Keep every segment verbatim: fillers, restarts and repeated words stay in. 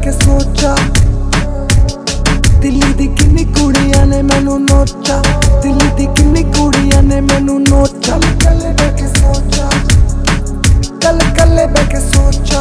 के सोचा दिल्ली दी किन्नी कुड़ियां ने मैनू नोचा दिल्ली दी किन्नी कुड़ियां ने मैनू नोचा कल्ले बैठ के सोचा कल कल्ले बैठ के सोचा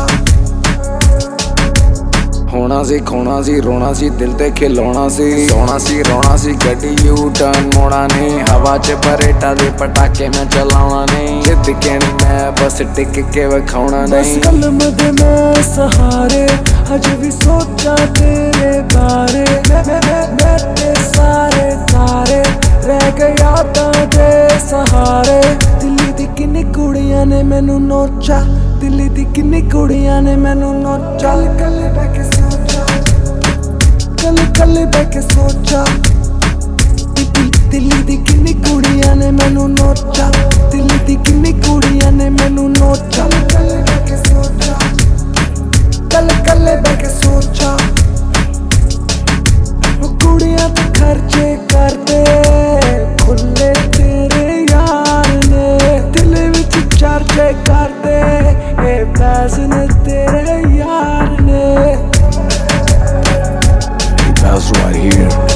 होना सी खोना सी रोना सी दिल ते खिलौना सी सोना सी रोना सी गड्डी यू टर्न मोड़ा नहीं हवा च परेटा दे पटाके मैं चलाना नहीं जिद कहनी मैं बस टिक के विखाउणा नहीं बस कलम दे मैं सहारे अज भी सोचा तेरे बारे मैं मैं मैं मैं ते सारे तारे रह गए यादां दे सहारे दिल्ली दी किन्नी कुड़ियां ने मैनू नोचा दिल्ली दी किन्नी कुड़ियां ने मैनू नोचा कल कल्ले बैठ के सोचा कल कल्ले बैठ के सोचा दिल्ली दी किन्नी कुड़ियां ने मैनू नोचा दिल्ली दी किन्नी कुड़ियां ने मैनू नोचा कल्ले बैठ के सोचा कल कल्ले बैठ के सोचा कुड़ियां ते खर्चे करदे खुले तेरे यार ने दिल विच चर्चे करदे ए पैसे ने तेरे यार ने That's right here